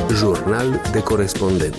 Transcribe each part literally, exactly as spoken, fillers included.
Jurnal de corespondent.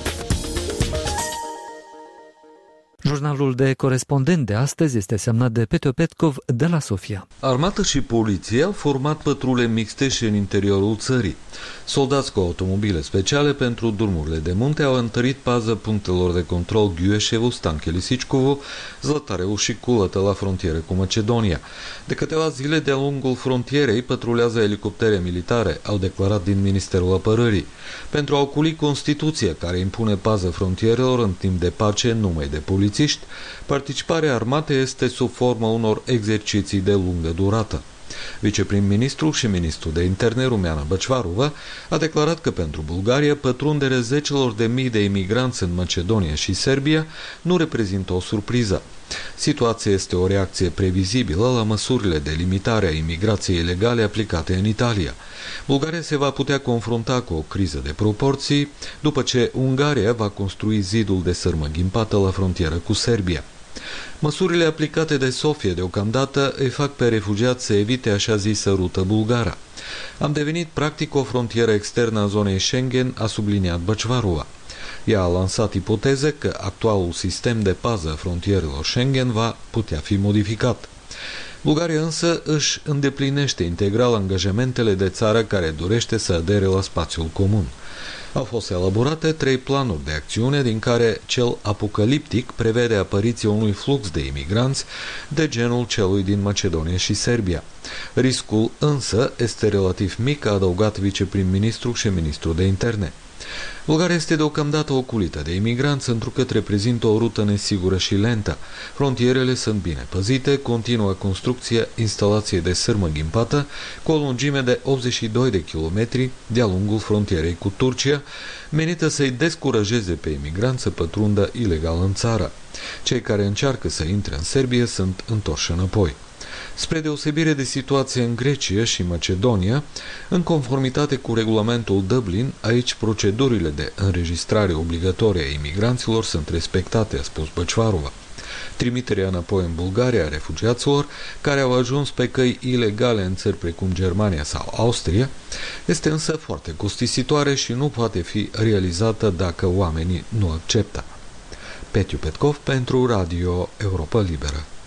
Jurnalul de corespondent de astăzi este semnat de Petio Petkov de la Sofia. Armată și poliție au format patrule mixte și în interiorul țării. Soldați cu automobile speciale pentru drumurile de munte au întărit pază punctelor de control Ghiueșevu, Stanche-Lisičkovo, Zlatareu și Culătă la frontieră cu Macedonia. De câteva zile de-a lungul frontierei patrulează elicoptere militare, au declarat din Ministerul Apărării, pentru a oculi Constituția care impune pază frontierelor în timp de pace numai de polițiști. Participarea armatei este sub formă unor exerciții de lungă durată. Viceprim-ministrul și ministrul de interne, Rumeana Băcvarova, a declarat că pentru Bulgaria pătrunderea zecelor de mii de imigranți în Macedonia și Serbia nu reprezintă o surpriză. Situația este o reacție previzibilă la măsurile de limitare a imigrației ilegale aplicate în Italia. Bulgaria se va putea confrunta cu o criză de proporții după ce Ungaria va construi zidul de sârmă ghimpată la frontieră cu Serbia. Măsurile aplicate de Sofia deocamdată îi fac pe refugiați să evite așa zisă rută bulgară. Am devenit practic o frontieră externă a zonei Schengen, a subliniat Băcvarova. Ea a lansat ipoteze că actualul sistem de pază a frontierelor Schengen va putea fi modificat. Bulgaria însă își îndeplinește integral angajamentele de țară care dorește să adere la spațiul comun. Au fost elaborate trei planuri de acțiune, din care cel apocaliptic prevede apariția unui flux de imigranți de genul celui din Macedonia și Serbia. Riscul însă este relativ mic, a adăugat viceprim-ministrul și ministrul de interne. Bulgaria este deocamdată oculită de imigranți, întrucât reprezintă o rută nesigură și lentă. Frontierele sunt bine păzite, continuă construcția instalației de sârmă ghimpată cu o lungime de optzeci și doi de kilometri de-a lungul frontierei cu Turcia, menită să-i descurajeze pe imigranți să pătrundă ilegal în țară. Cei care încearcă să intre în Serbia sunt întorși înapoi. Spre deosebire de situația în Grecia și Macedonia, în conformitate cu regulamentul Dublin, aici procedurile de înregistrare obligatorie a imigranților sunt respectate, a spus Băcvarova. Trimiterea înapoi în Bulgaria a refugiaților care au ajuns pe căi ilegale în țări precum Germania sau Austria este însă foarte costisitoare și nu poate fi realizată dacă oamenii nu acceptă. Petio Petkov pentru Radio Europa Liberă.